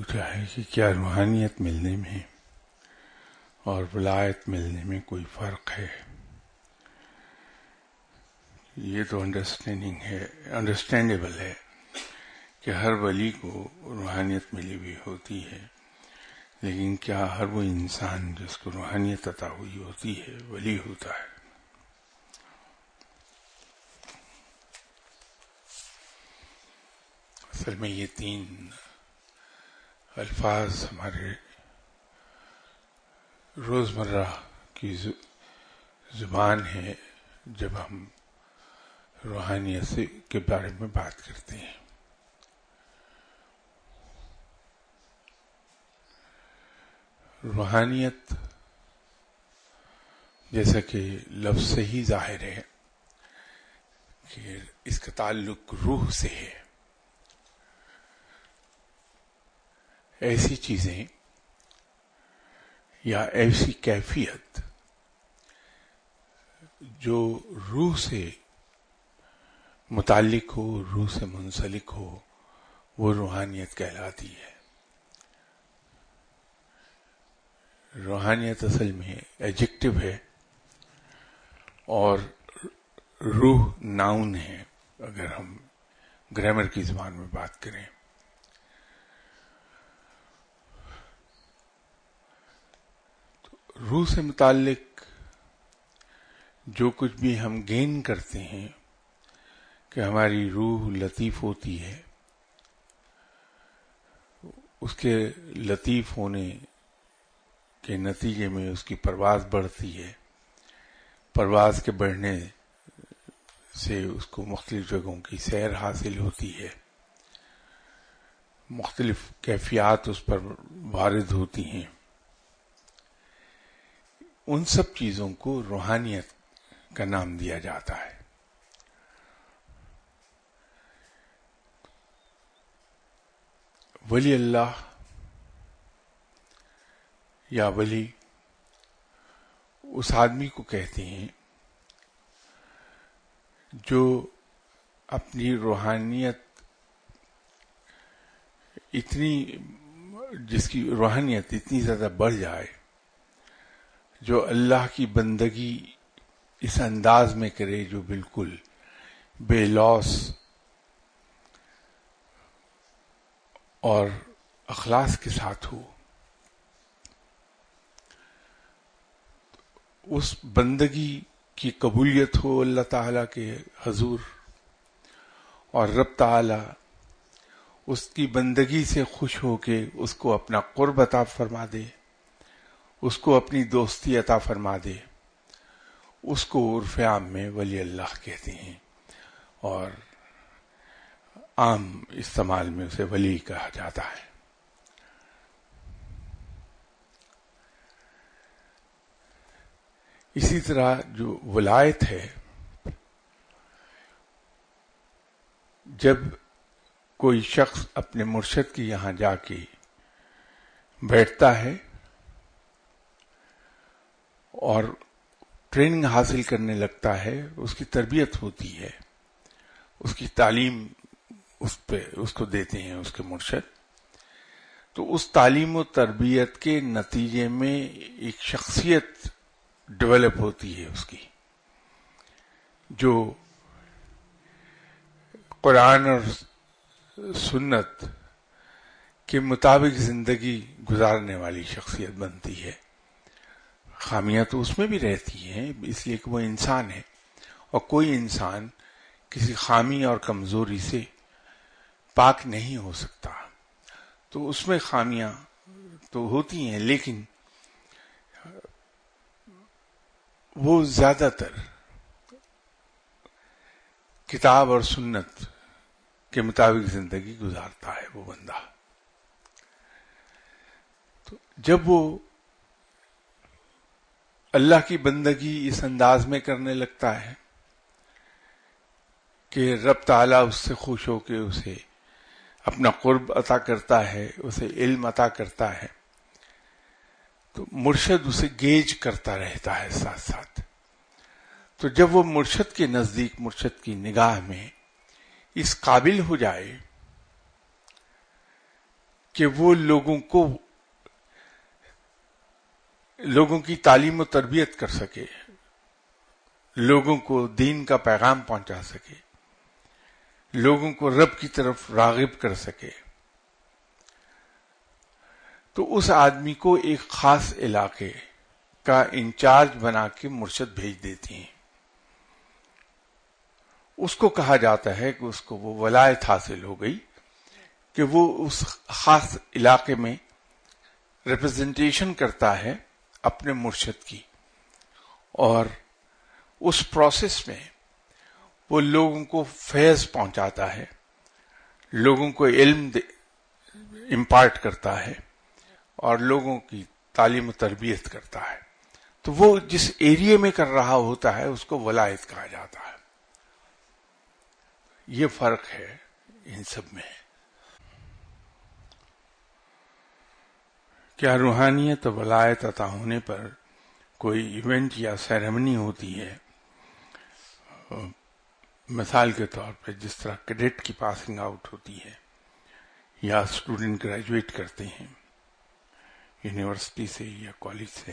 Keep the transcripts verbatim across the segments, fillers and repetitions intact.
پوچھا ہے کہ کیا روحانیت ملنے میں اور ولایت ملنے میں کوئی فرق ہے؟ یہ تو انڈرسٹینڈنگ ہے انڈرسٹینڈیبل ہے کہ ہر ولی کو روحانیت ملی ہوئی ہوتی ہے، لیکن کیا ہر وہ انسان جس کو روحانیت عطا ہوئی ہوتی ہے ولی ہوتا ہے؟ اصل میں یہ تین الفاظ ہمارے روزمرہ کی زبان ہے جب ہم روحانیت سے کے بارے میں بات کرتے ہیں۔ روحانیت جیسا کہ لفظ سے ہی ظاہر ہے کہ اس کا تعلق روح سے ہے۔ ایسی چیزیں یا ایسی کیفیت جو روح سے متعلق ہو، روح سے منسلک ہو، وہ روحانیت کہلاتی ہے۔ روحانیت اصل میں ایڈجیکٹو ہے اور روح ناؤن ہے اگر ہم گرامر کی زبان میں بات کریں۔ روح سے متعلق جو کچھ بھی ہم گین کرتے ہیں کہ ہماری روح لطیف ہوتی ہے، اس کے لطیف ہونے کے نتیجے میں اس کی پرواز بڑھتی ہے، پرواز کے بڑھنے سے اس کو مختلف جگہوں کی سیر حاصل ہوتی ہے، مختلف کیفیات اس پر وارد ہوتی ہیں۔ ان سب چیزوں کو روحانیت کا نام دیا جاتا ہے۔ ولی اللہ یا ولی اس آدمی کو کہتے ہیں جو اپنی روحانیت اتنی جس کی روحانیت اتنی زیادہ بڑھ جائے، جو اللہ کی بندگی اس انداز میں کرے جو بالکل بے لوث اور اخلاص کے ساتھ ہو، اس بندگی کی قبولیت ہو اللہ تعالی کے حضور، اور رب تعالی اس کی بندگی سے خوش ہو کے اس کو اپنا قرب عطا فرما دے، اس کو اپنی دوستی عطا فرما دے، اس کو عرف عام میں ولی اللہ کہتے ہیں، اور عام استعمال میں اسے ولی کہا جاتا ہے۔ اسی طرح جو ولایت ہے، جب کوئی شخص اپنے مرشد کے یہاں جا کے بیٹھتا ہے اور ٹریننگ حاصل کرنے لگتا ہے، اس کی تربیت ہوتی ہے، اس کی تعلیم اس پہ اس کو دیتے ہیں اس کے مرشد، تو اس تعلیم و تربیت کے نتیجے میں ایک شخصیت ڈیولپ ہوتی ہے اس کی، جو قرآن اور سنت کے مطابق زندگی گزارنے والی شخصیت بنتی ہے۔ خامیاں تو اس میں بھی رہتی ہیں، اس لیے کہ وہ انسان ہے، اور کوئی انسان کسی خامی اور کمزوری سے پاک نہیں ہو سکتا، تو اس میں خامیاں تو ہوتی ہیں، لیکن وہ زیادہ تر کتاب اور سنت کے مطابق زندگی گزارتا ہے وہ بندہ۔ تو جب وہ اللہ کی بندگی اس انداز میں کرنے لگتا ہے کہ رب تعالیٰ اس سے خوش ہو کے اسے اپنا قرب عطا کرتا ہے، اسے علم عطا کرتا ہے، تو مرشد اسے گیج کرتا رہتا ہے ساتھ ساتھ۔ تو جب وہ مرشد کے نزدیک، مرشد کی نگاہ میں اس قابل ہو جائے کہ وہ لوگوں کو لوگوں کی تعلیم و تربیت کر سکے، لوگوں کو دین کا پیغام پہنچا سکے، لوگوں کو رب کی طرف راغب کر سکے، تو اس آدمی کو ایک خاص علاقے کا انچارج بنا کے مرشد بھیج دیتی ہیں. اس کو کہا جاتا ہے کہ اس کو وہ ولایت حاصل ہو گئی کہ وہ اس خاص علاقے میں ریپرزنٹیشن کرتا ہے اپنے مرشد کی، اور اس پروسیس میں وہ لوگوں کو فیض پہنچاتا ہے، لوگوں کو علم امپارٹ کرتا ہے اور لوگوں کی تعلیم و تربیت کرتا ہے. تو وہ جس ایریے میں کر رہا ہوتا ہے اس کو ولایت کہا جاتا ہے. یہ فرق ہے ان سب میں. کیا روحانیت و ولایت عطا ہونے پر کوئی ایونٹ یا سیریمنی ہوتی ہے؟ مثال کے طور پہ جس طرح کیڈٹ کی پاسنگ آؤٹ ہوتی ہے یا اسٹوڈنٹ گریجویٹ کرتے ہیں یونیورسٹی سے یا کالج سے.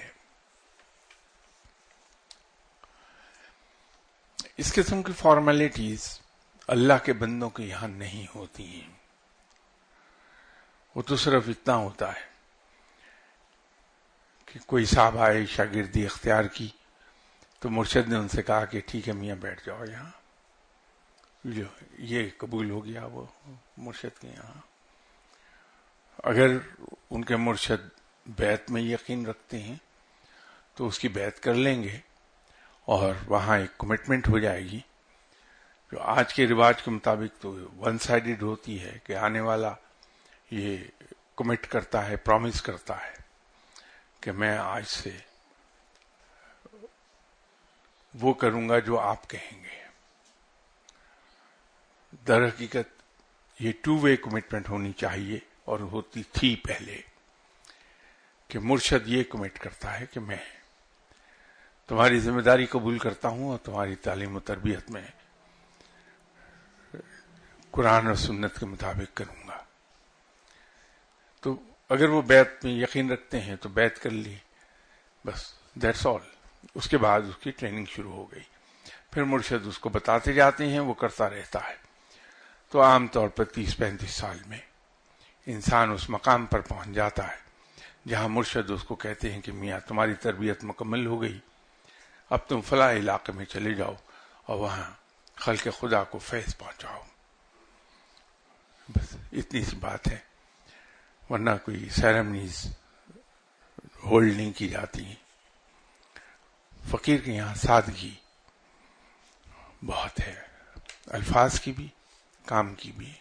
اس قسم کی فارمیلٹیز اللہ کے بندوں کے یہاں نہیں ہوتی ہیں. وہ تو صرف اتنا ہوتا ہے کہ کوئی صاحب آئے، شاگردی اختیار کی، تو مرشد نے ان سے کہا کہ ٹھیک ہے میاں بیٹھ جاؤ یہاں، جو یہ قبول ہو گیا وہ مرشد کے یہاں. اگر ان کے مرشد بیعت میں یقین رکھتے ہیں تو اس کی بیعت کر لیں گے اور وہاں ایک کمٹمنٹ ہو جائے گی، جو آج کے رواج کے مطابق تو ون سائیڈڈ ہوتی ہے کہ آنے والا یہ کمٹ کرتا ہے، پرومس کرتا ہے کہ میں آج سے وہ کروں گا جو آپ کہیں گے. در حقیقت یہ ٹو وے کمٹمنٹ ہونی چاہیے، اور ہوتی تھی پہلے، کہ مرشد یہ کمٹ کرتا ہے کہ میں تمہاری ذمہ داری قبول کرتا ہوں اور تمہاری تعلیم و تربیت میں قرآن اور سنت کے مطابق کروں گا. تو اگر وہ بیعت میں یقین رکھتے ہیں تو بیعت کر لی، بس دیٹس آل. اس کے بعد اس کی ٹریننگ شروع ہو گئی، پھر مرشد اس کو بتاتے جاتے ہیں، وہ کرتا رہتا ہے. تو عام طور پر تیس پینتیس سال میں انسان اس مقام پر پہنچ جاتا ہے جہاں مرشد اس کو کہتے ہیں کہ میاں تمہاری تربیت مکمل ہو گئی، اب تم فلاں علاقے میں چلے جاؤ اور وہاں خلق خدا کو فیض پہنچاؤ. بس اتنی سی بات ہے، ورنہ کوئی سیریمنیز ہولڈ نہیں کی جاتی ہیں. فقیر کے یہاں سادگی بہت ہے، الفاظ کی بھی، کام کی بھی.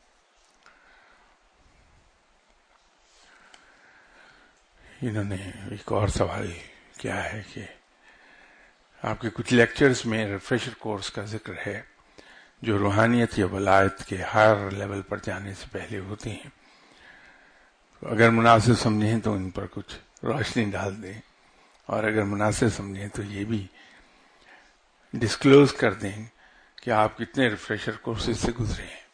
انہوں نے ایک اور سوال کیا ہے کہ آپ کے کچھ لیکچرز میں ریفریشر کورس کا ذکر ہے جو روحانیت یا ولایت کے ہائر لیول پر جانے سے پہلے ہوتے ہیں. اگر مناسب سمجھیں تو ان پر کچھ روشنی ڈال دیں، اور اگر مناسب سمجھیں تو یہ بھی ڈسکلوز کر دیں کہ آپ کتنے ریفریشر کورسز سے گزرے ہیں.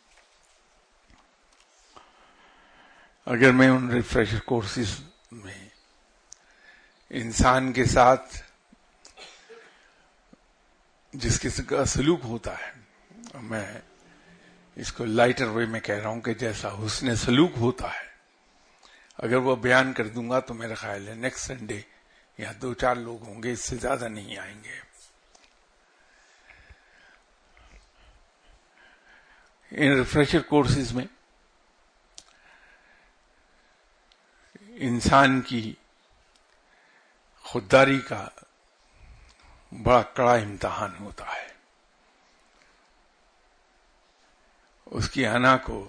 اگر میں ان ریفریشر کورسز میں انسان کے ساتھ جس قسم کا سلوک ہوتا ہے، میں اس کو لائٹر وے میں کہہ رہا ہوں کہ جیسا حسن سلوک ہوتا ہے، اگر وہ بیان کر دوں گا تو میرا خیال ہے نیکسٹ سنڈے یہاں دو چار لوگ ہوں گے، اس سے زیادہ نہیں آئیں گے. ان ریفریشر کورسز میں انسان کی خودداری کا بڑا کڑا امتحان ہوتا ہے. اس کی انا کو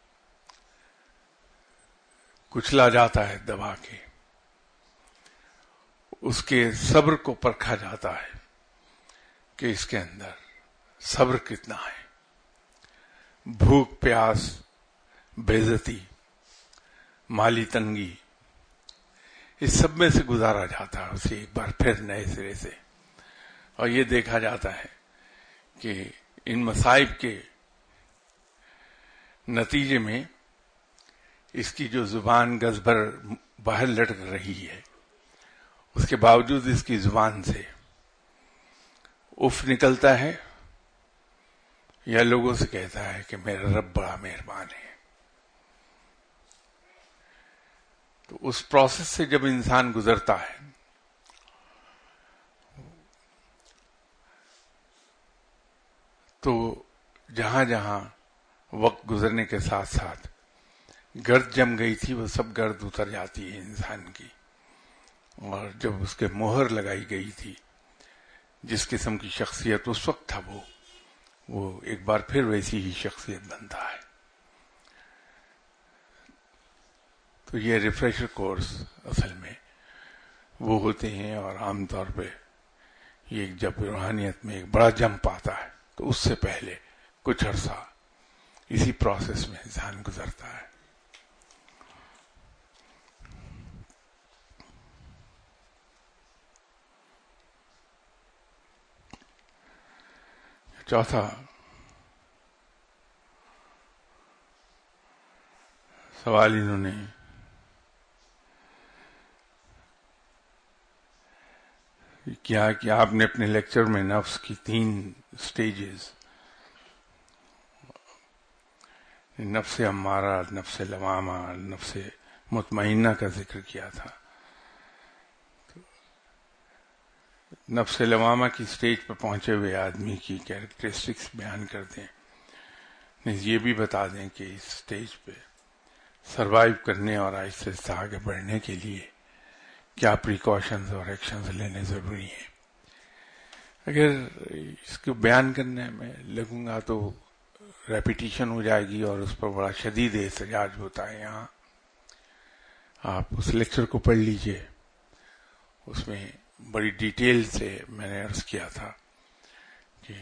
کچلا جاتا ہے دبا کے، اس کے صبر کو پرکھا جاتا ہے کہ اس کے اندر صبر کتنا ہے. بھوک، پیاس، بے عزتی، مالی تنگی، اس سب میں سے گزارا جاتا ہے اسے ایک بار پھر نئے سرے سے، اور یہ دیکھا جاتا ہے کہ ان مصائب کے نتیجے میں اس کی جو زبان گز بھر باہر لٹک رہی ہے، اس کے باوجود اس کی زبان سے اف نکلتا ہے یا لوگوں سے کہتا ہے کہ میرا رب بڑا مہربان ہے. تو اس پروسیس سے جب انسان گزرتا ہے تو جہاں جہاں وقت گزرنے کے ساتھ ساتھ گرد جم گئی تھی وہ سب گرد اتر جاتی ہے انسان کی، اور جب اس کے مہر لگائی گئی تھی جس قسم کی شخصیت اس وقت تھا وہ وہ ایک بار پھر ویسی ہی شخصیت بنتا ہے. تو یہ ریفریشر کورس اصل میں وہ ہوتے ہیں، اور عام طور پہ یہ جب روحانیت میں ایک بڑا جمپ آتا ہے تو اس سے پہلے کچھ عرصہ اسی پروسیس میں انسان گزرتا ہے. چوتھا سوال انہوں نے کیا کہ آپ نے اپنے لیکچر میں نفس کی تین سٹیجز، نفس امارہ، نفس لوامہ، نفس مطمئنہ کا ذکر کیا تھا. نفس لوامہ کی سٹیج پہ پہنچے ہوئے آدمی کی کیریکٹرسٹکس بیان کر دیں، یہ بھی بتا دیں کہ اس سٹیج پہ سروائیو کرنے اور آہستہ آہستہ آگے بڑھنے کے لیے کیا پریکاشنز اور ایکشنز لینے ضروری ہیں. اگر اس کو بیان کرنے میں لگوں گا تو ریپیٹیشن ہو جائے گی اور اس پر بڑا شدید احتجاج ہوتا ہے. یہاں آپ اس لیکچر کو پڑھ لیجئے، اس میں بڑی ڈیٹیل سے میں نے عرض کیا تھا کہ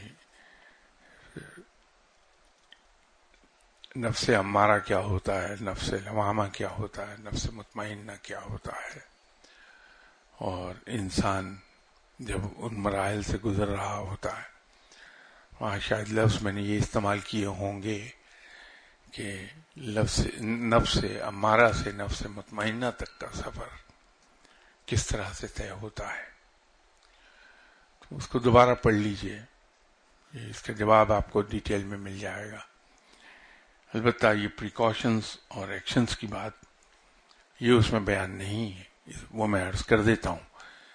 نفس امارہ کیا ہوتا ہے، نفس لوامہ کیا ہوتا ہے، نفس مطمئنہ کیا ہوتا ہے، اور انسان جب ان مراحل سے گزر رہا ہوتا ہے. وہاں شاید لفظ میں نے یہ استعمال کیے ہوں گے کہ لفظ نفس امارہ سے نفس مطمئنہ تک کا سفر کس طرح سے طے ہوتا ہے. تو اس کو دوبارہ پڑھ لیجئے، اس کا جواب آپ کو ڈیٹیل میں مل جائے گا. البتہ یہ پریکاشنز اور ایکشنز کی بات یہ اس میں بیان نہیں ہے، وہ میں عرض کر دیتا ہوں.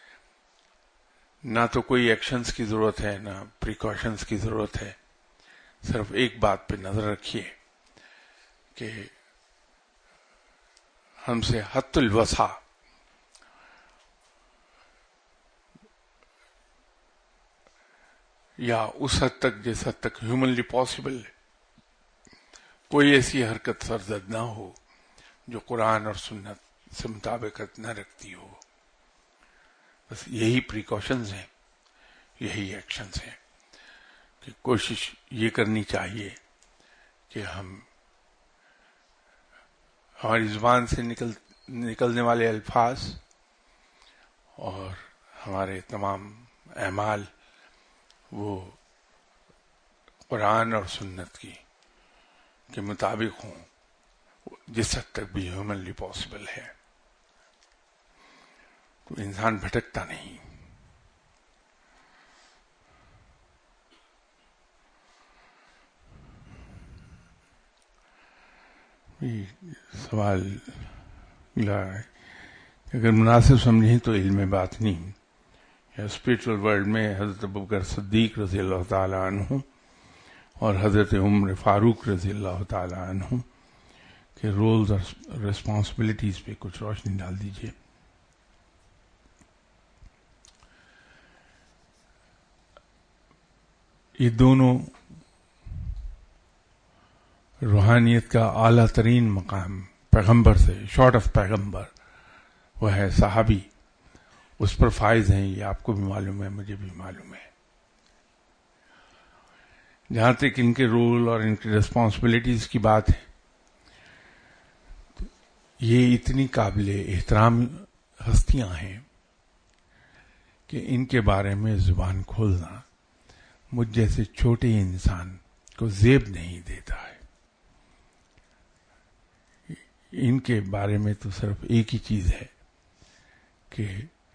نہ تو کوئی ایکشنز کی ضرورت ہے نہ پریکاشنز کی ضرورت ہے. صرف ایک بات پہ نظر رکھیے کہ ہم سے حد الوسع یا اس حد تک جس حد تک ہیومنلی پاسبل ہے کوئی ایسی حرکت سرزد نہ ہو جو قرآن اور سنت سے مطابقت نہ رکھتی ہو. بس یہی پریکاشنز ہیں، یہی ایکشنز ہیں کہ کوشش یہ کرنی چاہیے کہ ہم ہماری زبان سے نکل نکلنے والے الفاظ اور ہمارے تمام اعمال وہ قرآن اور سنت کی کے مطابق ہوں، جس حد تک بھی ہیومنلی پاسبل ہے. تو انسان بھٹکتا نہیں. سوال اگر مناسب سمجھیں تو علم باطنی یا اسپرچل ورلڈ میں حضرت ابوبکر صدیق رضی اللہ تعالی عنہ اور حضرت عمر فاروق رضی اللہ تعالی عنہ کے رولز اور ریسپانسبلٹیز پہ کچھ روشنی ڈال دیجیے. یہ دونوں روحانیت کا اعلیٰ ترین مقام پیغمبر سے شارٹ آف پیغمبر وہ ہے صحابی، اس پر فائز ہیں. یہ آپ کو بھی معلوم ہے، مجھے بھی معلوم ہے. جہاں تک ان کے رول اور ان کی ریسپانسبلٹیز کی بات ہے، یہ اتنی قابل احترام ہستیاں ہیں کہ ان کے بارے میں زبان کھولنا مجھ جیسے چھوٹے انسان کو زیب نہیں دیتا ہے. ان کے بارے میں تو صرف ایک ہی چیز ہے کہ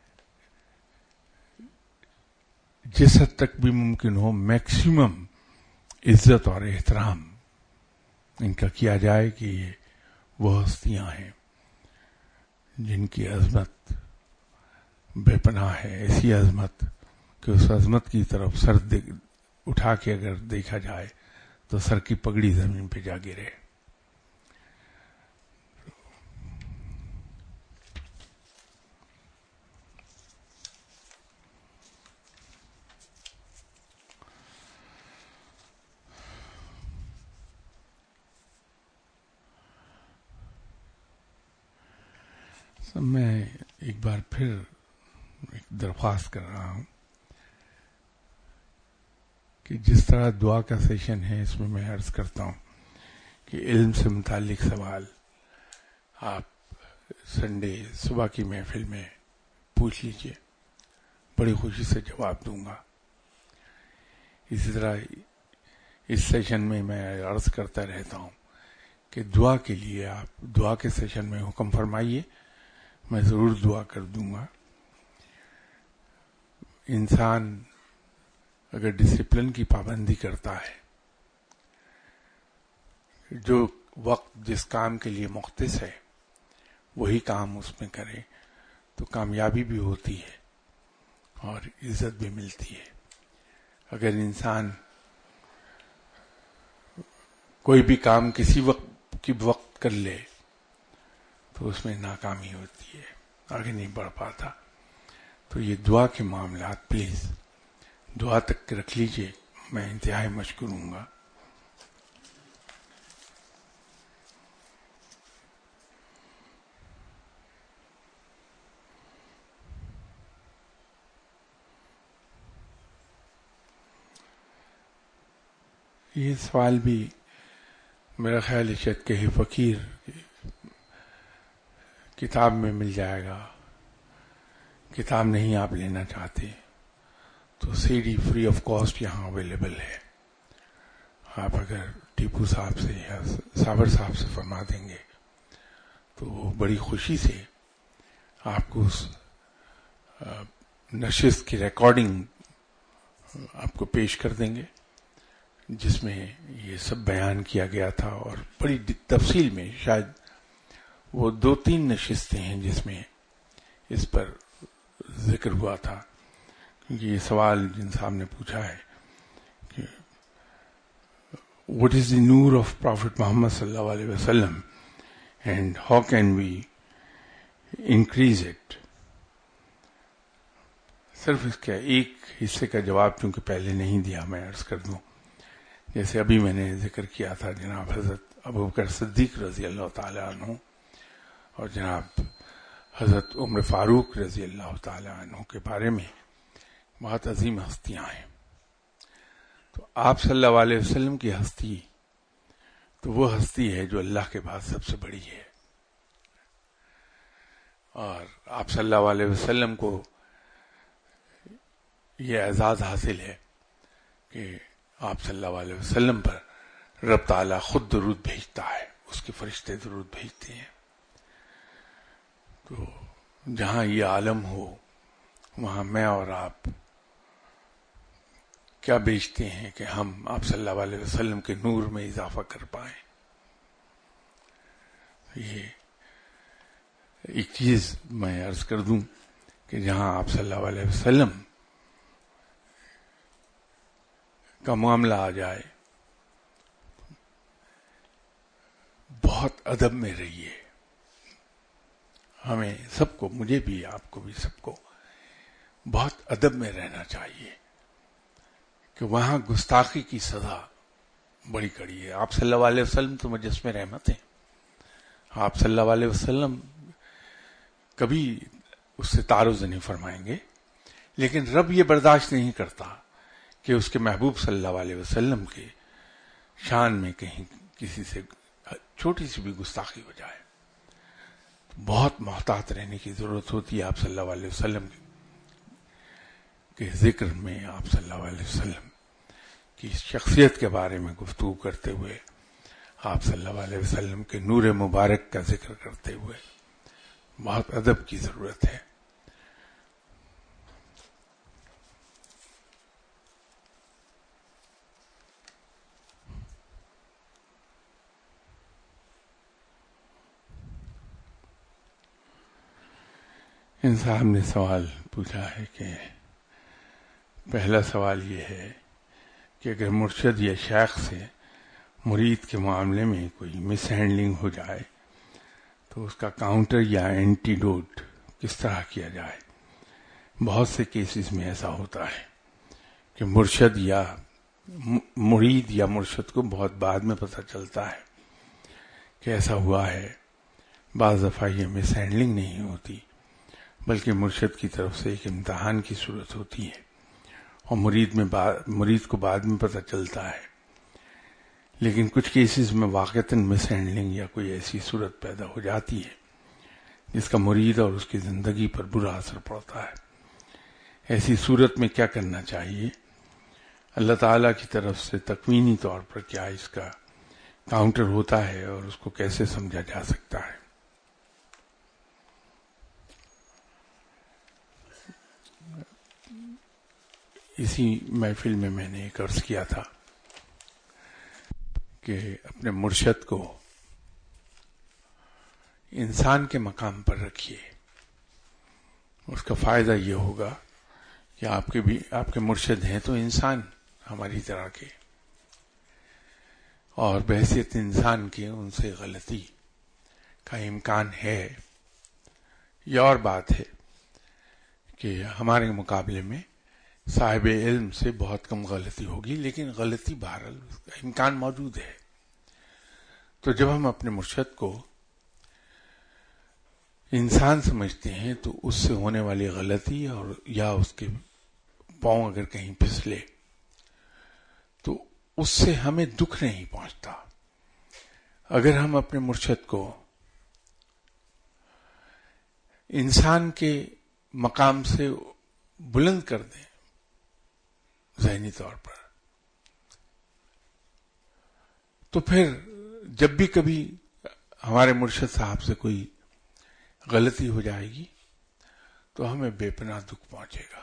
جس حد تک بھی ممکن ہو میکسیمم عزت اور احترام ان کا کیا جائے کہ یہ وہ ہستیاں ہیں جن کی عظمت بے پناہ ہے، ایسی عظمت کہ اس عظمت کی طرف سر اٹھا کے اگر دیکھا جائے تو سر کی پگڑی زمین پہ جا گرے. میں ایک بار پھر ایک درخواست کر رہا ہوں کہ جس طرح دعا کا سیشن ہے اس میں میں عرض کرتا ہوں کہ علم سے متعلق سوال آپ سنڈے صبح کی محفل میں پوچھ لیجئے، بڑی خوشی سے جواب دوں گا. اسی طرح اس سیشن میں میں عرض کرتا رہتا ہوں کہ دعا کے لیے آپ دعا کے سیشن میں حکم فرمائیے، میں ضرور دعا کر دوں گا. انسان اگر ڈسپلن کی پابندی کرتا ہے، جو وقت جس کام کے لیے مختص ہے وہی کام اس میں کرے تو کامیابی بھی ہوتی ہے اور عزت بھی ملتی ہے. اگر انسان کوئی بھی کام کسی وقت کی وقت کر لے تو اس میں ناکامی ہوتی ہے، آگے نہیں بڑھ پاتا. تو یہ دعا کے معاملات پلیز دعا تک رکھ لیجئے، میں انتہائی مشکور ہوں گا. یہ سوال بھی میرا خیال ہے شاید کہ فقیر کتاب میں مل جائے گا. کتاب نہیں آپ لینا چاہتے تو C D free of cost یہاں اویلیبل ہے. آپ اگر ٹیپو صاحب سے یا صابر صاحب سے فرما دیں گے تو وہ بڑی خوشی سے آپ کو اس نشست کی ریکارڈنگ آپ کو پیش کر دیں گے جس میں یہ سب بیان کیا گیا تھا، اور بڑی تفصیل میں. شاید وہ دو تین نشستیں ہیں جس میں اس پر ذکر ہوا تھا، کیونکہ یہ سوال جن صاحب نے پوچھا ہے کہ what is the Noor of Prophet محمد صلی اللہ علیہ وسلم and how can we increase it. صرف اس کا ایک حصے کا جواب چونکہ پہلے نہیں دیا میں عرض کر دوں. جیسے ابھی میں نے ذکر کیا تھا جناب حضرت ابوبکر صدیق رضی اللہ تعالیٰ عنہ اور جناب حضرت عمر فاروق رضی اللہ تعالیٰ عنہ کے بارے میں بہت عظیم ہستیاں ہیں. تو آپ صلی اللہ علیہ وسلم کی ہستی تو وہ ہستی ہے جو اللہ کے بعد سب سے بڑی ہے، اور آپ صلی اللہ علیہ وسلم کو یہ اعزاز حاصل ہے کہ آپ صلی اللہ علیہ وسلم پر رب تعالیٰ خود درود بھیجتا ہے، اس کے فرشتے درود بھیجتے ہیں. تو جہاں یہ عالم ہو وہاں میں اور آپ کیا بیچتے ہیں کہ ہم آپ صلی اللہ علیہ وسلم کے نور میں اضافہ کر پائیں. یہ ایک چیز میں عرض کر دوں کہ جہاں آپ صلی اللہ علیہ وسلم کا معاملہ آ جائے بہت ادب میں رہیے. ہمیں سب کو، مجھے بھی آپ کو بھی سب کو بہت ادب میں رہنا چاہیے کہ وہاں گستاخی کی سزا بڑی کڑی ہے. آپ صلی اللہ علیہ وسلم تو مجسمے رحمت ہیں. آپ صلی اللہ علیہ وسلم کبھی اس سے تعرض نہیں فرمائیں گے، لیکن رب یہ برداشت نہیں کرتا کہ اس کے محبوب صلی اللہ علیہ وسلم کے شان میں کہیں کسی سے چھوٹی سی بھی گستاخی ہو جائے. بہت محتاط رہنے کی ضرورت ہوتی ہے. آپ صلی اللہ علیہ وسلم کے ذکر میں آپ صلی اللہ علیہ وسلم کی شخصیت کے بارے میں گفتگو کرتے ہوئے آپ صلی اللہ علیہ وسلم کے نور مبارک کا ذکر کرتے ہوئے بہت ادب کی ضرورت ہے. ان صاحب نے سوال پوچھا ہے کہ پہلا سوال یہ ہے کہ اگر مرشد یا شیخ سے مرید کے معاملے میں کوئی مس ہینڈلنگ ہو جائے تو اس کا کاؤنٹر یا اینٹیڈوٹ کس طرح کیا جائے. بہت سے کیسز میں ایسا ہوتا ہے کہ مرشد یا مرید یا مرشد کو بہت بعد میں پتہ چلتا ہے کہ ایسا ہوا ہے. بعض دفعہ یہ مس ہینڈلنگ نہیں ہوتی بلکہ مرشد کی طرف سے ایک امتحان کی صورت ہوتی ہے اور مرید میں مرید کو بعد میں پتہ چلتا ہے. لیکن کچھ کیسز میں واقعتاً مس ہینڈلنگ یا کوئی ایسی صورت پیدا ہو جاتی ہے جس کا مرید اور اس کی زندگی پر برا اثر پڑتا ہے. ایسی صورت میں کیا کرنا چاہیے؟ اللہ تعالیٰ کی طرف سے تکوینی طور پر کیا اس کا کاؤنٹر ہوتا ہے اور اس کو کیسے سمجھا جا سکتا ہے. اسی محفل میں میں نے ایک عرض کیا تھا کہ اپنے مرشد کو انسان کے مقام پر رکھیے. اس کا فائدہ یہ ہوگا کہ آپ کے بھی آپ کے مرشد ہیں تو انسان ہماری طرح کے، اور بحیثیت انسان کے ان سے غلطی کا امکان ہے. یہ اور بات ہے کہ ہمارے مقابلے میں صاحب علم سے بہت کم غلطی ہوگی، لیکن غلطی بہرحال امکان موجود ہے. تو جب ہم اپنے مرشد کو انسان سمجھتے ہیں تو اس سے ہونے والی غلطی اور یا اس کے پاؤں اگر کہیں پھسلے تو اس سے ہمیں دکھ نہیں پہنچتا. اگر ہم اپنے مرشد کو انسان کے مقام سے بلند کر دیں ذہنی طور پر، تو پھر جب بھی کبھی ہمارے مرشد صاحب سے کوئی غلطی ہو جائے گی تو ہمیں بے پناہ دکھ پہنچے گا.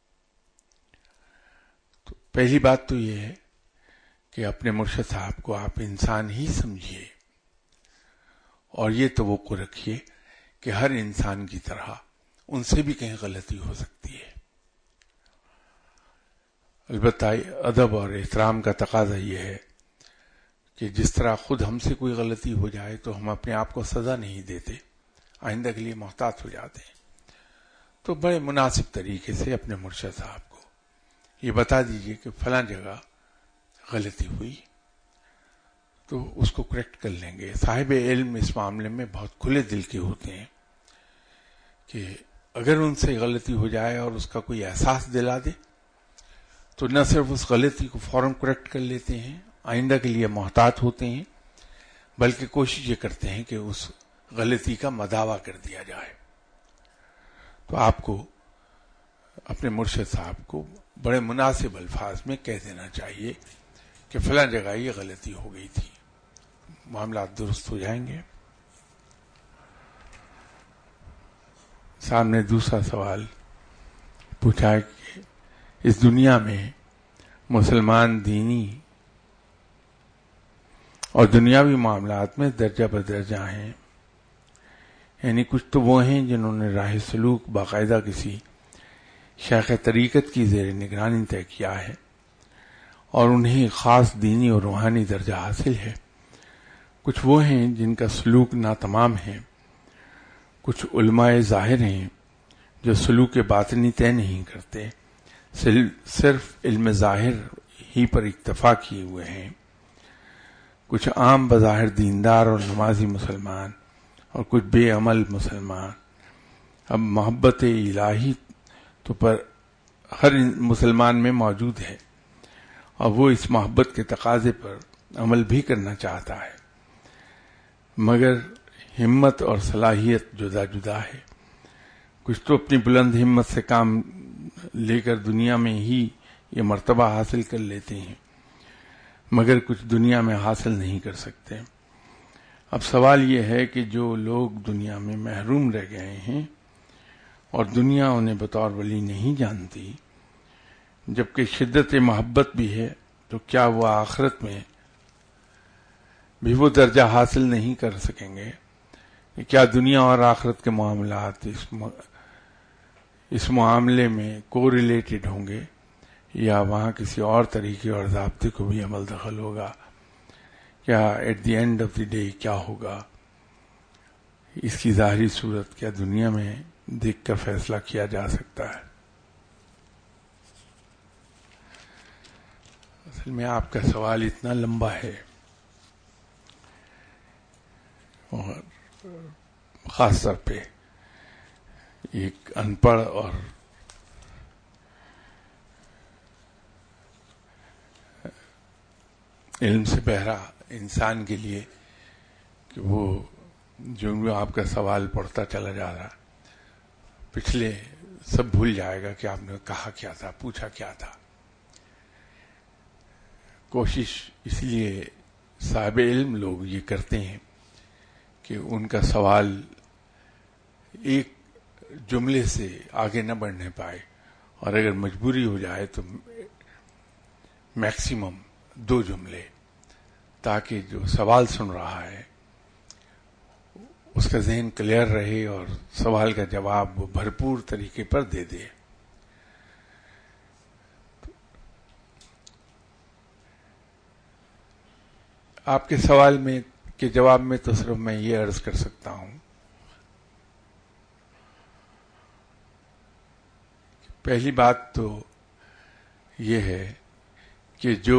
تو پہلی بات تو یہ ہے کہ اپنے مرشد صاحب کو آپ انسان ہی سمجھیے اور یہ توقع رکھیے کہ ہر انسان کی طرح ان سے بھی کہیں غلطی ہو سکتی ہے. البتہ ادب اور احترام کا تقاضا یہ ہے کہ جس طرح خود ہم سے کوئی غلطی ہو جائے تو ہم اپنے آپ کو سزا نہیں دیتے، آئندہ کے لیے محتاط ہو جاتے ہیں. تو بڑے مناسب طریقے سے اپنے مرشد صاحب کو یہ بتا دیجئے کہ فلاں جگہ غلطی ہوئی تو اس کو کریکٹ کر لیں گے. صاحب علم اس معاملے میں بہت کھلے دل کے ہوتے ہیں کہ اگر ان سے غلطی ہو جائے اور اس کا کوئی احساس دلا دے تو نہ صرف اس غلطی کو فوراً کریکٹ کر لیتے ہیں، آئندہ کے لیے محتاط ہوتے ہیں، بلکہ کوشش یہ کرتے ہیں کہ اس غلطی کا مداوع کر دیا جائے. تو آپ کو اپنے مرشد صاحب کو بڑے مناسب الفاظ میں کہہ دینا چاہیے کہ فلاں جگہ یہ غلطی ہو گئی تھی، معاملات درست ہو جائیں گے. سامنے دوسرا سوال پوچھا ہے کہ اس دنیا میں مسلمان دینی اور دنیاوی معاملات میں درجہ بدرجہ ہیں، یعنی کچھ تو وہ ہیں جنہوں نے راہ سلوک باقاعدہ کسی شیخ طریقت کی زیر نگرانی طے کیا ہے اور انہیں خاص دینی اور روحانی درجہ حاصل ہے. کچھ وہ ہیں جن کا سلوک ناتمام ہے. کچھ علماء ظاہر ہیں جو سلوک باطنی طے نہیں کرتے، صرف علم ظاہر ہی پر اکتفا کیے ہوئے ہیں. کچھ عام بظاہر دیندار اور نمازی مسلمان اور کچھ بے عمل مسلمان. اب محبت الہی تو پر ہر مسلمان میں موجود ہے اور وہ اس محبت کے تقاضے پر عمل بھی کرنا چاہتا ہے، مگر ہمت اور صلاحیت جدا جدا ہے. کچھ تو اپنی بلند ہمت سے کام لے کر دنیا میں ہی یہ مرتبہ حاصل کر لیتے ہیں، مگر کچھ دنیا میں حاصل نہیں کر سکتے. اب سوال یہ ہے کہ جو لوگ دنیا میں محروم رہ گئے ہیں اور دنیا انہیں بطور ولی نہیں جانتی، جبکہ شدت محبت بھی ہے، تو کیا وہ آخرت میں بھی وہ درجہ حاصل نہیں کر سکیں گے؟ کیا دنیا اور آخرت کے معاملات اس اس معاملے میں کو ریلیٹڈ ہوں گے، یا وہاں کسی اور طریقے اور ضابطے کو بھی عمل دخل ہوگا؟ کیا at the end of the day کیا ہوگا؟ اس کی ظاہری صورت کیا دنیا میں دیکھ کر فیصلہ کیا جا سکتا ہے؟ اصل میں آپ کا سوال اتنا لمبا ہے اور خاص طور پہ ایک ان پڑھ اور علم سے بہرا انسان کے لیے کہ وہ جو آپ کا سوال پڑھتا چلا جا رہا پچھلے سب بھول جائے گا کہ آپ نے کہا کیا تھا، پوچھا کیا تھا. کوشش اس لیے صاحب علم لوگ یہ کرتے ہیں کہ ان کا سوال ایک جملے سے آگے نہ بڑھنے پائے، اور اگر مجبوری ہو جائے تو میکسیمم دو جملے، تاکہ جو سوال سن رہا ہے اس کا ذہن کلیئر رہے اور سوال کا جواب وہ بھرپور طریقے پر دے دے. آپ کے سوال میں کے جواب میں تو صرف میں یہ عرض کر سکتا ہوں، پہلی بات تو یہ ہے کہ جو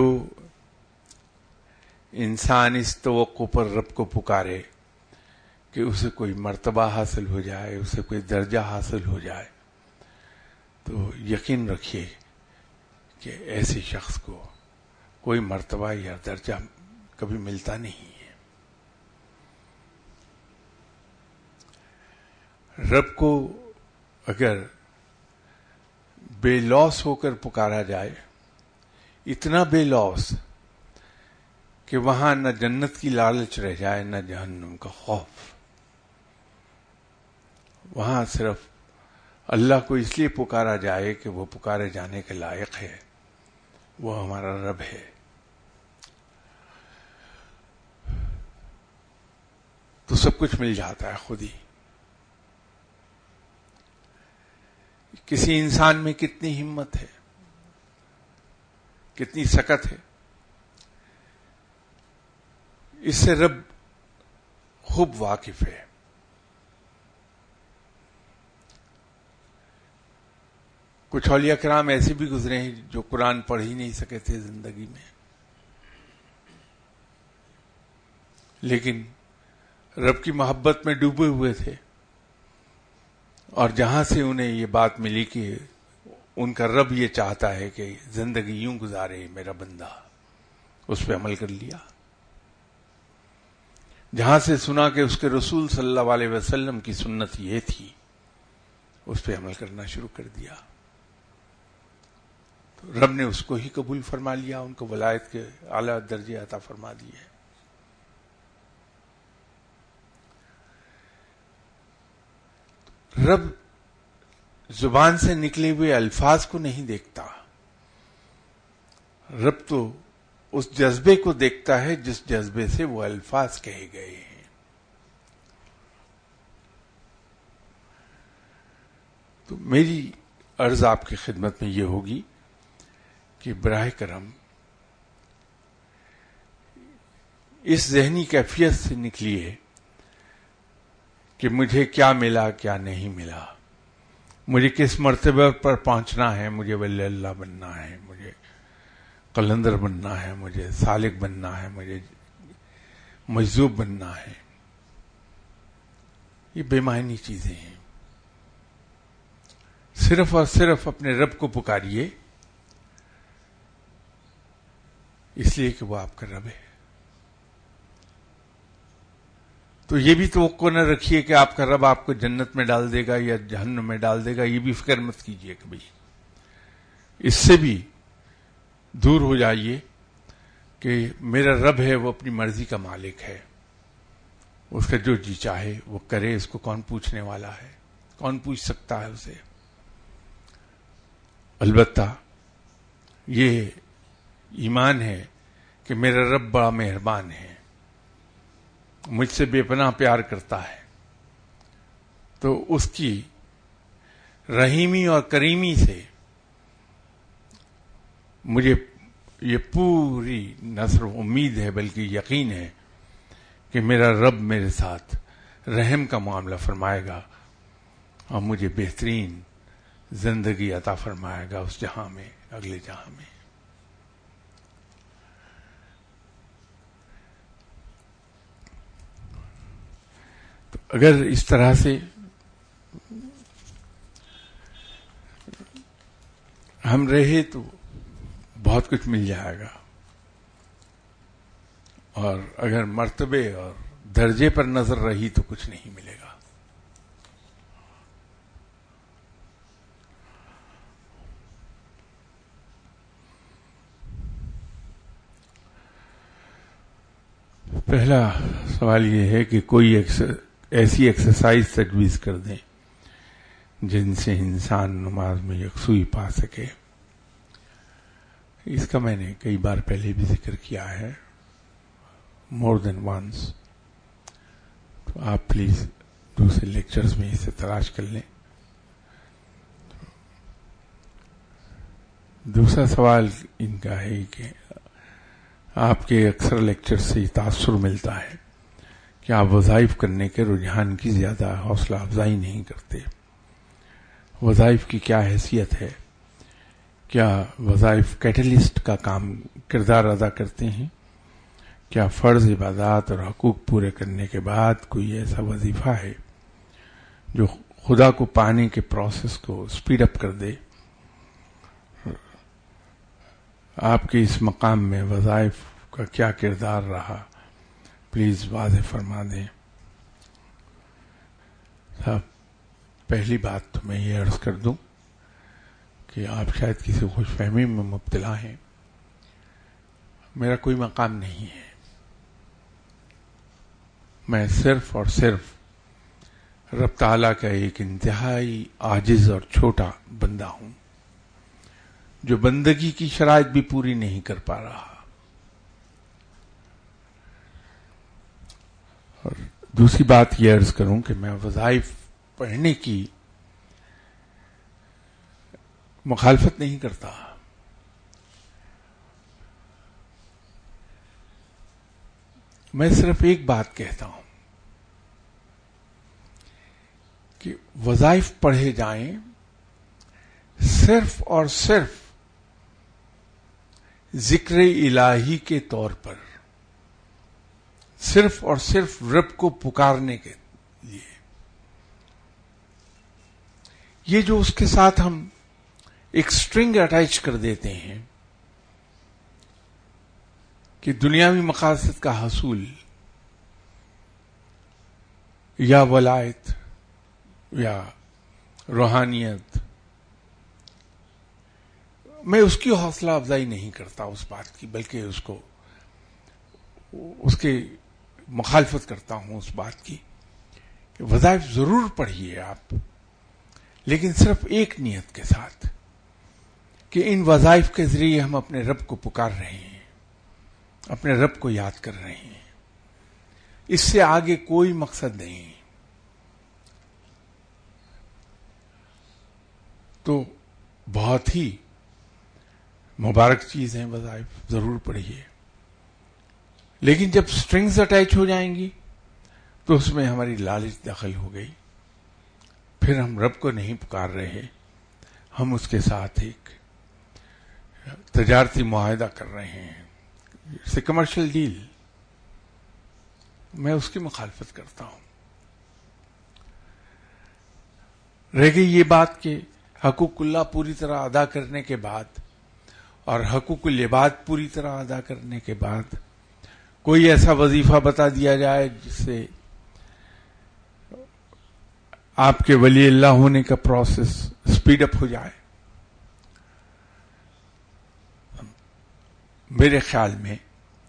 انسان اس توقع پر رب کو پکارے کہ اسے کوئی مرتبہ حاصل ہو جائے، اسے کوئی درجہ حاصل ہو جائے، تو یقین رکھیے کہ ایسے شخص کو کوئی مرتبہ یا درجہ کبھی ملتا نہیں ہے. رب کو اگر بے لوث ہو کر پکارا جائے، اتنا بے لوث کہ وہاں نہ جنت کی لالچ رہ جائے نہ جہنم کا خوف، وہاں صرف اللہ کو اس لیے پکارا جائے کہ وہ پکارے جانے کے لائق ہے، وہ ہمارا رب ہے، تو سب کچھ مل جاتا ہے خود ہی. کسی انسان میں کتنی ہمت ہے، کتنی سکت ہے، اس سے رب خوب واقف ہے. کچھ اولیاء کرام ایسے بھی گزرے ہیں جو قرآن پڑھ ہی نہیں سکے تھے زندگی میں، لیکن رب کی محبت میں ڈوبے ہوئے تھے، اور جہاں سے انہیں یہ بات ملی کہ ان کا رب یہ چاہتا ہے کہ زندگی یوں گزارے میرا بندہ، اس پہ عمل کر لیا. جہاں سے سنا کہ اس کے رسول صلی اللہ علیہ وسلم کی سنت یہ تھی، اس پہ عمل کرنا شروع کر دیا. تو رب نے اس کو ہی قبول فرما لیا، ان کو ولایت کے اعلیٰ درجے عطا فرما دیے. رب زبان سے نکلے ہوئے الفاظ کو نہیں دیکھتا، رب تو اس جذبے کو دیکھتا ہے جس جذبے سے وہ الفاظ کہے گئے ہیں. تو میری عرض آپ کی خدمت میں یہ ہوگی کہ براہ کرم اس ذہنی کیفیت سے نکلیے کہ مجھے کیا ملا کیا نہیں ملا، مجھے کس مرتبہ پر پہنچنا ہے، مجھے ولی اللہ بننا ہے، مجھے قلندر بننا ہے، مجھے سالک بننا ہے، مجھے مجذوب بننا ہے. یہ بے معنی چیزیں ہیں. صرف اور صرف اپنے رب کو پکاریے اس لیے کہ وہ آپ کا رب ہے. تو یہ بھی توقع نہ رکھیے کہ آپ کا رب آپ کو جنت میں ڈال دے گا یا جہنم میں ڈال دے گا، یہ بھی فکر مت کیجیے کبھی. اس سے بھی دور ہو جائیے کہ میرا رب ہے وہ اپنی مرضی کا مالک ہے، اس کا جو جی چاہے وہ کرے، اس کو کون پوچھنے والا ہے، کون پوچھ سکتا ہے اسے. البتہ یہ ایمان ہے کہ میرا رب بڑا مہربان ہے، مجھ سے بے پناہ پیار کرتا ہے، تو اس کی رحیمی اور کریمی سے مجھے یہ پوری نہ صرف امید ہے بلکہ یقین ہے کہ میرا رب میرے ساتھ رحم کا معاملہ فرمائے گا اور مجھے بہترین زندگی عطا فرمائے گا اس جہاں میں، اگلے جہاں میں. تو اگر اس طرح سے ہم رہے تو بہت کچھ مل جائے گا، اور اگر مرتبے اور درجے پر نظر رہی تو کچھ نہیں ملے گا. پہلا سوال یہ ہے کہ کوئی ایسی ایکسرسائز تجویز کر دیں جن سے انسان نماز میں یکسوئی پا سکے. اس کا میں نے کئی بار پہلے بھی ذکر کیا ہے، مور دین ونس، تو آپ پلیز دوسرے لیکچرز میں اسے تلاش کر لیں. دوسرا سوال ان کا ہے کہ آپ کے اکثر لیکچر سے یہ تاثر ملتا ہے کہ آپ وظائف کرنے کے رجحان کی زیادہ حوصلہ افزائی نہیں کرتے. وظائف کی کیا حیثیت ہے؟ کیا وظائف کیٹلسٹ کا کام کردار ادا کرتے ہیں؟ کیا فرض عبادات اور حقوق پورے کرنے کے بعد کوئی ایسا وظیفہ ہے جو خدا کو پانے کے پروسیس کو سپیڈ اپ کر دے؟ آپ کے اس مقام میں وظائف کا کیا کردار رہا، پلیز واضح فرما دیں. صاحب، پہلی بات تو میں یہ عرض کر دوں کہ آپ شاید کسی خوش فہمی میں مبتلا ہیں. میرا کوئی مقام نہیں ہے، میں صرف اور صرف رب تعالیٰ کا ایک انتہائی عاجز اور چھوٹا بندہ ہوں جو بندگی کی شرائط بھی پوری نہیں کر پا رہا. اور دوسری بات یہ عرض کروں کہ میں وظائف پڑھنے کی مخالفت نہیں کرتا، میں صرف ایک بات کہتا ہوں کہ وظائف پڑھے جائیں صرف اور صرف ذکر الہی کے طور پر، صرف اور صرف رب کو پکارنے کے لیے. یہ جو اس کے ساتھ ہم ایک سٹرنگ اٹیچ کر دیتے ہیں کہ دنیاوی مقاصد کا حصول یا ولایت یا روحانیت، میں اس کی حوصلہ افزائی نہیں کرتا اس بات کی، بلکہ اس کو اس کے مخالفت کرتا ہوں اس بات کی کہ وظائف ضرور پڑھیے آپ، لیکن صرف ایک نیت کے ساتھ کہ ان وظائف کے ذریعے ہم اپنے رب کو پکار رہے ہیں، اپنے رب کو یاد کر رہے ہیں. اس سے آگے کوئی مقصد نہیں. تو بہت ہی مبارک چیز ہیں وظائف، ضرور پڑھیے، لیکن جب سٹرنگز اٹیچ ہو جائیں گی تو اس میں ہماری لالچ دخل ہو گئی، پھر ہم رب کو نہیں پکار رہے، ہم اس کے ساتھ ایک تجارتی معاہدہ کر رہے ہیں، اٹس اے کمرشل ڈیل. میں اس کی مخالفت کرتا ہوں. رہ گئی یہ بات کہ حقوق اللہ پوری طرح ادا کرنے کے بعد اور حقوق العباد پوری طرح ادا کرنے کے بعد کوئی ایسا وظیفہ بتا دیا جائے جس سے آپ کے ولی اللہ ہونے کا پروسیس سپیڈ اپ ہو جائے. میرے خیال میں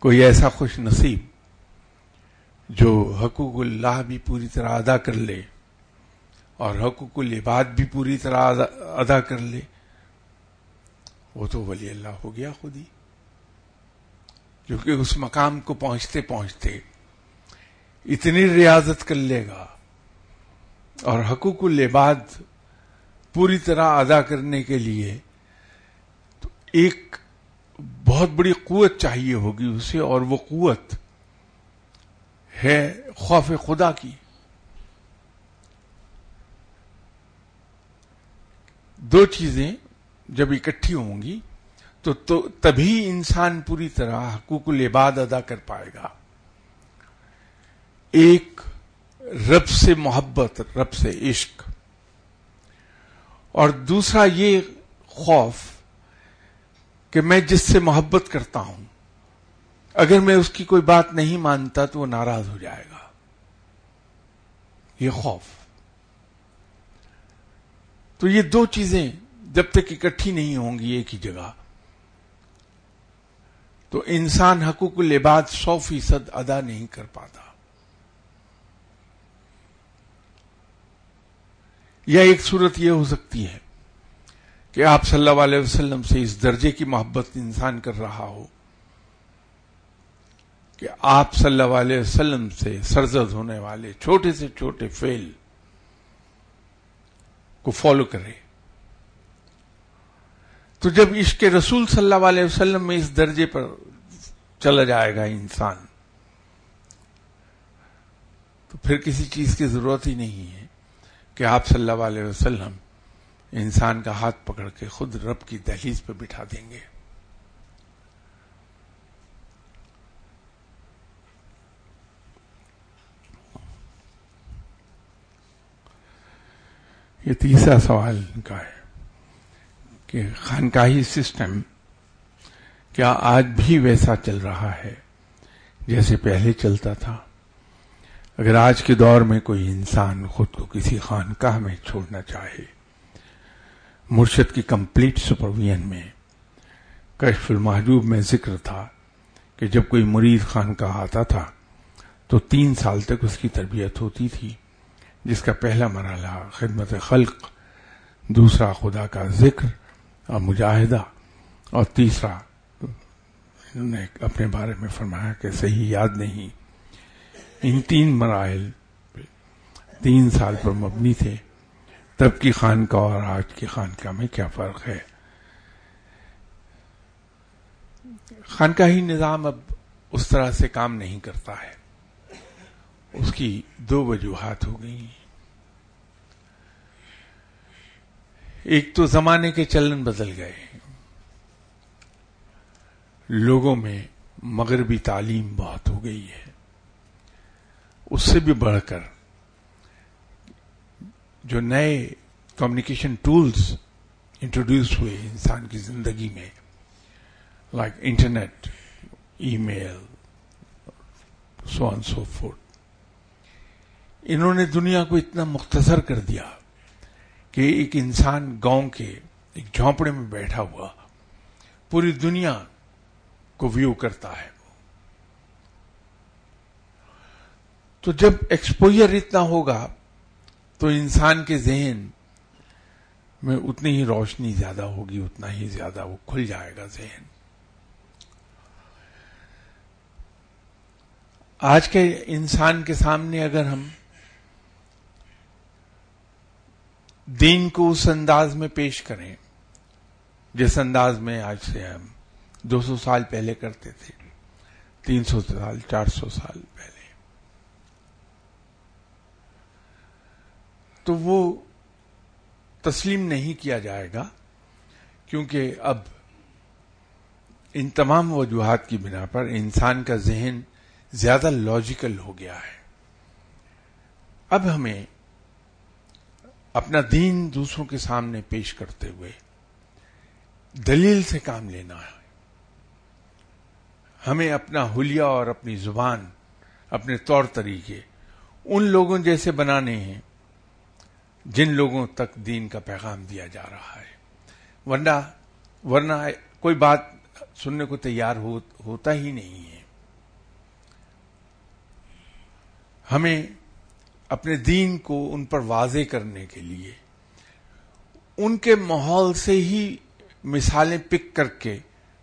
کوئی ایسا خوش نصیب جو حقوق اللہ بھی پوری طرح ادا کر لے اور حقوق العباد بھی پوری طرح ادا کر لے، وہ تو ولی اللہ ہو گیا خود ہی، کیونکہ اس مقام کو پہنچتے پہنچتے اتنی ریاضت کر لے گا اور حقوق العباد پوری طرح ادا کرنے کے لیے تو ایک بہت بڑی قوت چاہیے ہوگی اسے، اور وہ قوت ہے خوف خدا کی۔ دو چیزیں جب اکٹھی ہوں گی تو, تو تبھی انسان پوری طرح حقوق العباد ادا کر پائے گا۔ ایک رب سے محبت، رب سے عشق، اور دوسرا یہ خوف کہ میں جس سے محبت کرتا ہوں اگر میں اس کی کوئی بات نہیں مانتا تو وہ ناراض ہو جائے گا، یہ خوف۔ تو یہ دو چیزیں جب تک اکٹھی نہیں ہوں گی ایک ہی جگہ تو انسان حقوق العباد سو فیصد ادا نہیں کر پاتا۔ یا ایک صورت یہ ہو سکتی ہے کہ آپ صلی اللہ علیہ وسلم سے اس درجے کی محبت انسان کر رہا ہو کہ آپ صلی اللہ علیہ وسلم سے سرزد ہونے والے چھوٹے سے چھوٹے فعل کو فالو کرے، تو جب عشق رسول صلی اللہ علیہ وسلم میں اس درجے پر چلا جائے گا انسان تو پھر کسی چیز کی ضرورت ہی نہیں ہے کہ آپ صلی اللہ علیہ وسلم انسان کا ہاتھ پکڑ کے خود رب کی دہلیز پہ بٹھا دیں گے۔ یہ تیسرا سوال ان کا ہے کہ خانقاہی سسٹم کیا آج بھی ویسا چل رہا ہے جیسے پہلے چلتا تھا؟ اگر آج کے دور میں کوئی انسان خود کو کسی خانقاہ میں چھوڑنا چاہے، مرشد کی کمپلیٹ سپرویژن میں، کشف المحجوب میں ذکر تھا کہ جب کوئی مرید خانقاہ آتا تھا تو تین سال تک اس کی تربیت ہوتی تھی، جس کا پہلا مرحلہ خدمت خلق، دوسرا خدا کا ذکر اور مجاہدہ، اور تیسرا انہوں نے اپنے بارے میں فرمایا کہ صحیح یاد نہیں، ان تین مراحل تین سال پر مبنی تھے۔ تب کی خانقاہ اور آج کی خانقاہ میں کیا فرق ہے؟ خانقاہی نظام اب اس طرح سے کام نہیں کرتا ہے، اس کی دو وجوہات ہو گئی۔ ایک تو زمانے کے چلن بدل گئے، لوگوں میں مغربی تعلیم بہت ہو گئی ہے، اس سے بھی بڑھ کر جو نئے کمیونیکیشن ٹولز انٹروڈیوس ہوئے انسان کی زندگی میں، like internet, e mail, so on so forth, انہوں نے دنیا کو اتنا مختصر کر دیا کہ ایک انسان گاؤں کے ایک جھونپڑے میں بیٹھا ہوا پوری دنیا کو ویو کرتا ہے۔ تو جب ایکسپوجر اتنا ہوگا تو انسان کے ذہن میں اتنی ہی روشنی زیادہ ہوگی، اتنا ہی زیادہ وہ کھل جائے گا ذہن۔ آج کے انسان کے سامنے اگر ہم دین کو اس انداز میں پیش کریں جس انداز میں آج سے ہم دو سو سال پہلے کرتے تھے، تین سو سال، چار سو سال پہلے، تو وہ تسلیم نہیں کیا جائے گا، کیونکہ اب ان تمام وجوہات کی بنا پر انسان کا ذہن زیادہ لاجیکل ہو گیا ہے۔ اب ہمیں اپنا دین دوسروں کے سامنے پیش کرتے ہوئے دلیل سے کام لینا ہے۔ ہمیں اپنا حلیہ اور اپنی زبان، اپنے طور طریقے ان لوگوں جیسے بنانے ہیں جن لوگوں تک دین کا پیغام دیا جا رہا ہے، ورنہ ورنہ کوئی بات سننے کو تیار ہو, ہوتا ہی نہیں ہے۔ ہمیں اپنے دین کو ان پر واضح کرنے کے لیے ان کے ماحول سے ہی مثالیں پک کر کے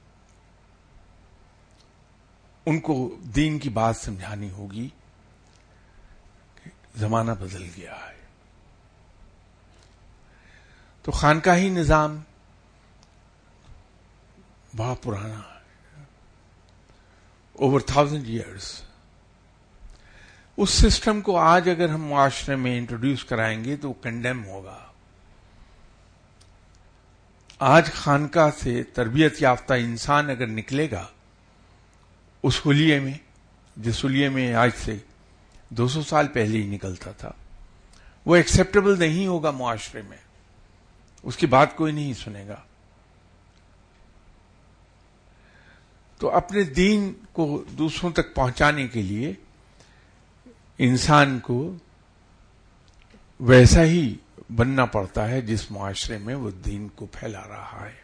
ان کو دین کی بات سمجھانی ہوگی کہ زمانہ بدل گیا ہے. تو خانقاہی نظام بڑا پرانا ہے, اوور تھاؤزینڈ ایئرس. اس سسٹم کو آج اگر ہم معاشرے میں انٹروڈیوس کرائیں گے تو وہ کنڈیم ہوگا. آج خانقاہ سے تربیت یافتہ انسان اگر نکلے گا اس حلیے میں, جس حلیے میں آج سے دو سو سال پہلے ہی نکلتا تھا, وہ ایکسیپٹیبل نہیں ہوگا معاشرے میں, اس کی بات کوئی نہیں سنے گا. تو اپنے دین کو دوسروں تک پہنچانے کے لیے انسان کو ویسا ہی بننا پڑتا ہے جس معاشرے میں وہ دین کو پھیلا رہا ہے.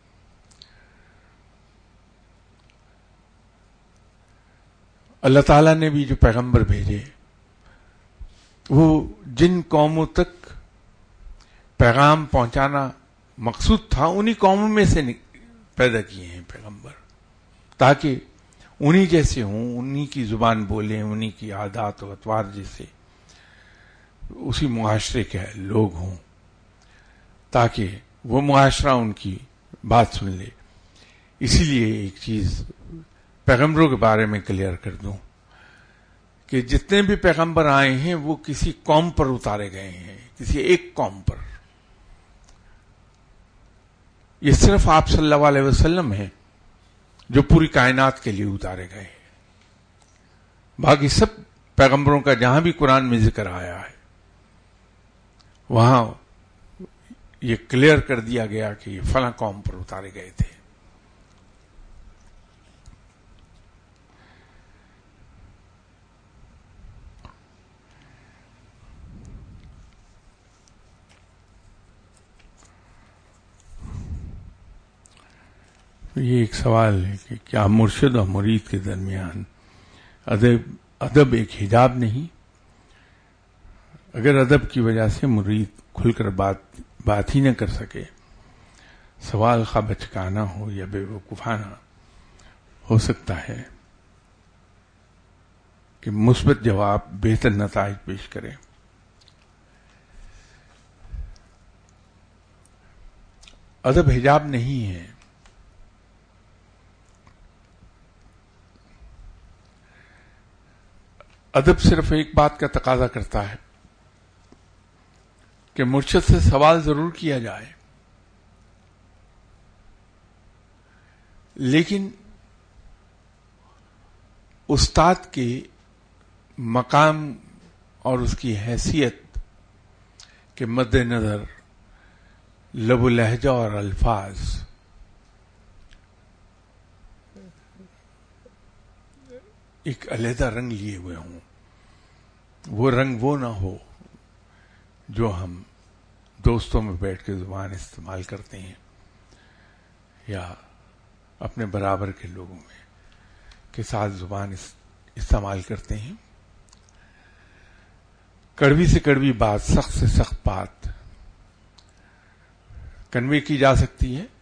اللہ تعالیٰ نے بھی جو پیغمبر بھیجے وہ جن قوموں تک پیغام پہنچانا مقصود تھا انہی قوموں میں سے پیدا کیے ہیں پیغمبر, تاکہ انہی جیسے ہوں, انہی کی زبان بولیں, انہی کی عادات و اطوار جیسے اسی معاشرے کے لوگ ہوں, تاکہ وہ معاشرہ ان کی بات سن لے. اسی لیے ایک چیز پیغمبروں کے بارے میں کلیئر کر دوں کہ جتنے بھی پیغمبر آئے ہیں وہ کسی قوم پر اتارے گئے ہیں, کسی ایک قوم پر. یہ صرف آپ صلی اللہ علیہ وسلم ہیں جو پوری کائنات کے لیے اتارے گئے ہیں. باقی سب پیغمبروں کا جہاں بھی قرآن میں ذکر آیا ہے وہاں یہ کلیئر کر دیا گیا کہ یہ فلاں قوم پر اتارے گئے تھے. یہ ایک سوال ہے کہ کیا مرشد اور مرید کے درمیان ادب ادب ایک حجاب نہیں؟ اگر ادب کی وجہ سے مرید کھل کر بات بات ہی نہ کر سکے, سوال خواہ بچکانا ہو یا بے وقوفانہ, ہو سکتا ہے کہ مثبت جواب بہتر نتائج پیش کرے. ادب حجاب نہیں ہے. ادب صرف ایک بات کا تقاضا کرتا ہے کہ مرشد سے سوال ضرور کیا جائے, لیکن استاد کے مقام اور اس کی حیثیت کے مد نظر لب و لہجہ اور الفاظ ایک علیحدہ رنگ لیے ہوئے ہوں. وہ رنگ وہ نہ ہو جو ہم دوستوں میں بیٹھ کے زبان استعمال کرتے ہیں یا اپنے برابر کے لوگوں میں کے ساتھ زبان استعمال کرتے ہیں. کڑوی سے کڑوی بات, سخت سے سخت بات کنوے کی جا سکتی ہے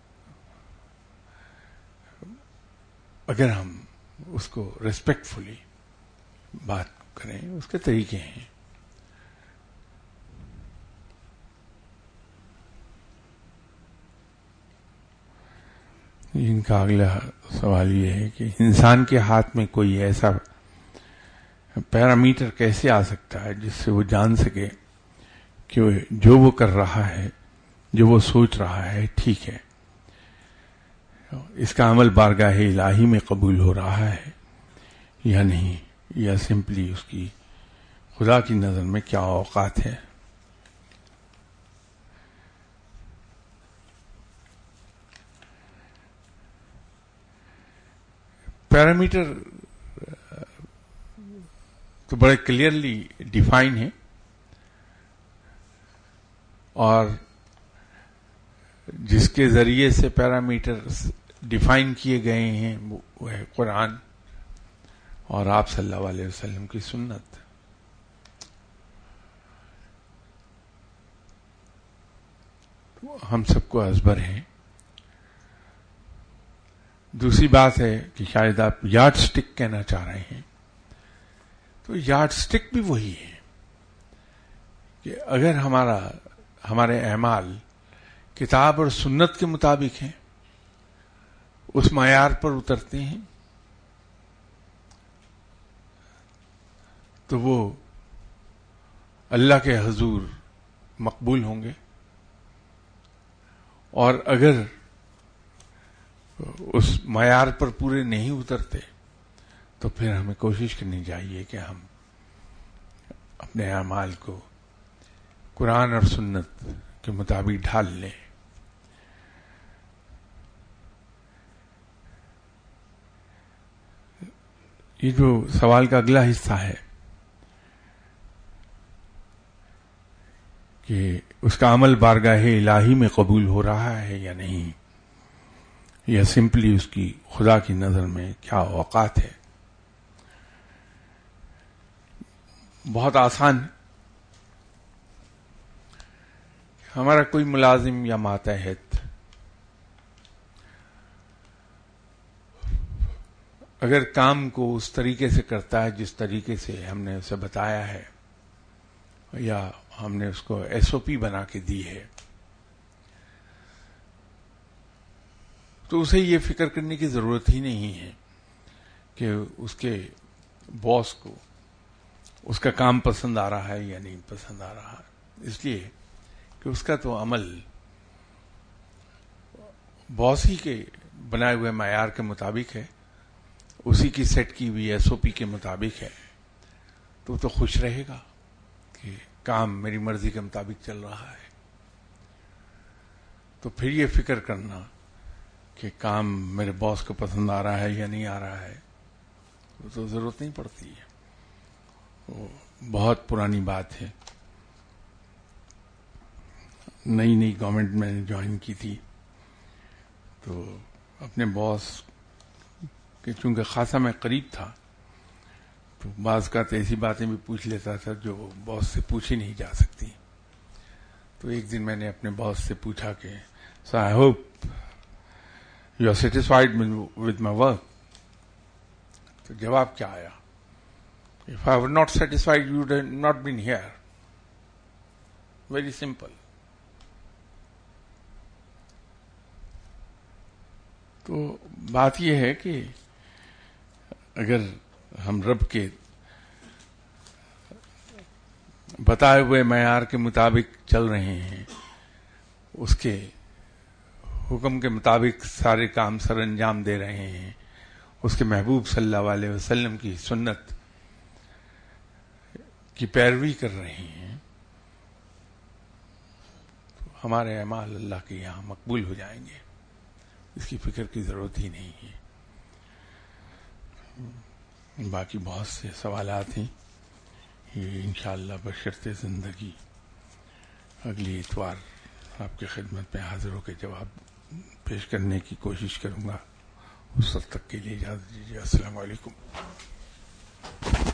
اگر ہم اس کو ریسپیکٹ فلی بات کریں. اس کے طریقے ہیں. ان کا اگلا سوال یہ ہے کہ انسان کے ہاتھ میں کوئی ایسا پیرامیٹر کیسے آ سکتا ہے جس سے وہ جان سکے کہ جو وہ کر رہا ہے, جو وہ سوچ رہا ہے ٹھیک ہے, اس کا عمل بارگاہ الہی میں قبول ہو رہا ہے یا نہیں, یا سمپلی اس کی خدا کی نظر میں کیا اوقات ہے. پیرامیٹر تو بڑے کلیئرلی ڈیفائن ہے اور جس کے ذریعے سے پیرامیٹر ڈیفائن کیے گئے ہیں وہ ہے قرآن اور آپ صلی اللہ علیہ وسلم کی سنت. ہم سب کو ازبر ہیں. دوسری بات ہے کہ شاید آپ یارڈ سٹک کہنا چاہ رہے ہیں، تو یارڈ سٹک بھی وہی ہے کہ اگر ہمارا ہمارے اعمال کتاب اور سنت کے مطابق ہیں، اس معیار پر اترتے ہیں، تو وہ اللہ کے حضور مقبول ہوں گے. اور اگر اس معیار پر پورے نہیں اترتے تو پھر ہمیں کوشش کرنی چاہیے کہ ہم اپنے اعمال کو قرآن اور سنت کے مطابق ڈھال لیں. یہ جو سوال کا اگلا حصہ ہے کہ اس کا عمل بارگاہ الہی میں قبول ہو رہا ہے یا نہیں، یا سمپلی اس کی خدا کی نظر میں کیا اوقات ہے، بہت آسان ہے. ہمارا کوئی ملازم یا ماتحت اگر کام کو اس طریقے سے کرتا ہے جس طریقے سے ہم نے اسے بتایا ہے یا ہم نے اس کو ایس او پی بنا کے دی ہے، تو اسے یہ فکر کرنے کی ضرورت ہی نہیں ہے کہ اس کے باس کو اس کا کام پسند آ رہا ہے یا نہیں پسند آ رہا ہے، اس لیے کہ اس کا تو عمل باس ہی کے بنائے ہوئے معیار کے مطابق ہے، اسی کی سیٹ کی ہوئی ایس او پی کے مطابق ہے، تو وہ تو خوش رہے گا کہ کام میری مرضی کے مطابق چل رہا ہے. تو پھر یہ فکر کرنا کہ کام میرے باس کو پسند آ رہا ہے یا نہیں آ رہا ہے، وہ تو ضرورت نہیں پڑتی ہے. وہ بہت پرانی بات ہے. نئی نئی گورنمنٹ میں نے جوائن کی تھی تو اپنے باس کہ چونکہ خاصا میں قریب تھا تو بعض کا تو ایسی باتیں بھی پوچھ لیتا تھا جو باس سے پوچھی نہیں جا سکتی. تو ایک دن میں نے اپنے باس سے پوچھا کہ so I hope you are satisfied with my work. تو جواب کیا آیا؟ If I were not satisfied, you would have not been here. Very simple. تو بات یہ ہے کہ اگر ہم رب کے بتائے ہوئے معیار کے مطابق چل رہے ہیں، اس کے حکم کے مطابق سارے کام سر انجام دے رہے ہیں، اس کے محبوب صلی اللہ علیہ وسلم کی سنت کی پیروی کر رہے ہیں، تو ہمارے اعمال اللہ کے یہاں مقبول ہو جائیں گے. اس کی فکر کی ضرورت ہی نہیں ہے. باقی بہت سے سوالات ہیں، یہ انشاءاللہ بشرط زندگی اگلی اتوار آپ کی خدمت میں حاضر ہو کے جواب پیش کرنے کی کوشش کروں گا. اس وقت تک کے لیے اجازت دیجیے. السلام علیکم.